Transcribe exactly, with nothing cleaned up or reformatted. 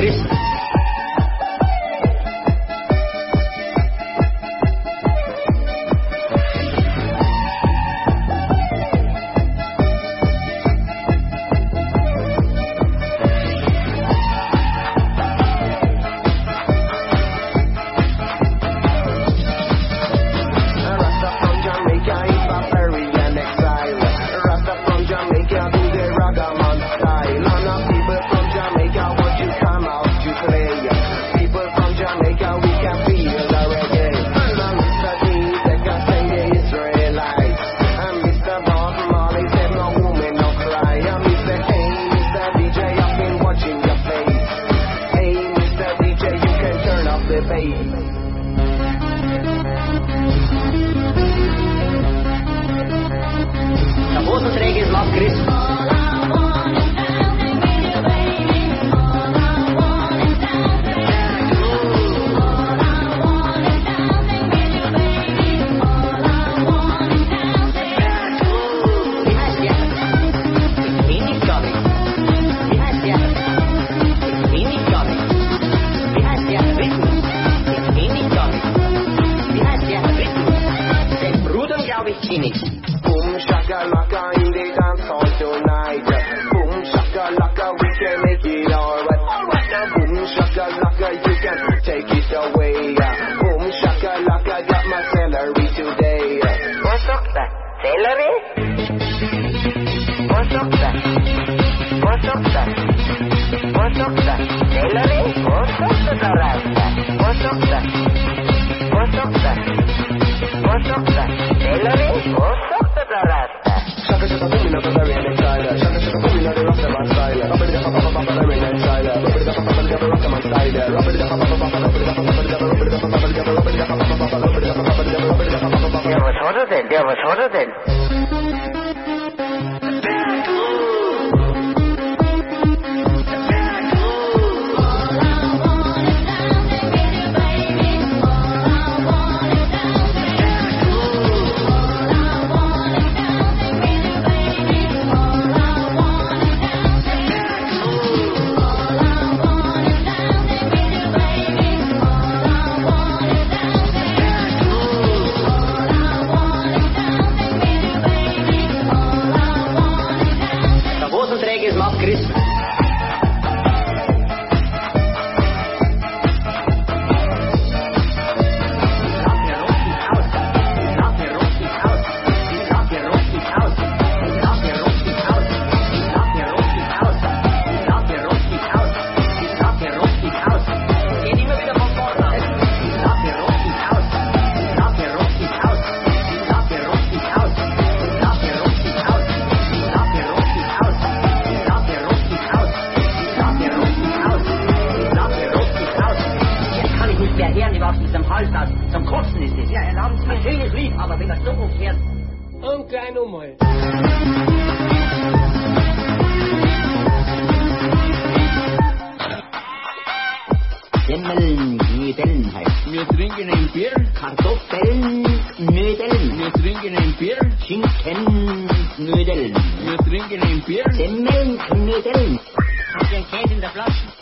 Christen. Der Hosenträger ist Love Christen. Boom shakalaka in the dance hall tonight. Boom shakalaka, we can make it alright. Alright now, boom shakalaka, you can take it away. Boom shakalaka, got my celery today. What's up that? Celery? What's up that? What's up that? What's up that? Celery? What's up the rasta? What's up that? What's up that? What's up that? Celery? What's up the rasta? Shaka shaka boom in the very next style. Shaka shaka boom in the rasta man style. Rubber the papa papa the very next style. Rubber the papa papa the rasta man style. Rubber the papa papa rubber the papa papa rubber the papa papa rubber the papa papa rubber the papa papa rubber the papa papa. Yeah, what's hotter than? Yeah, what's hotter than? Hosenträger ist Love Christen. Aus diesem Hals aus. Zum Kotzen ist es. Ja, erlauben Sie mir schönes Lied, aber wenn das so hochfährt. Und gleich nochmal. Semmeln, Knödeln heißt. Wir trinken ein Bier. Kartoffeln, Knödeln. Wir trinken ein Bier. Schinken, Knödeln. Wir trinken ein Bier. Semmeln, Knödeln. Habt ihr einen Käse in der Flasche?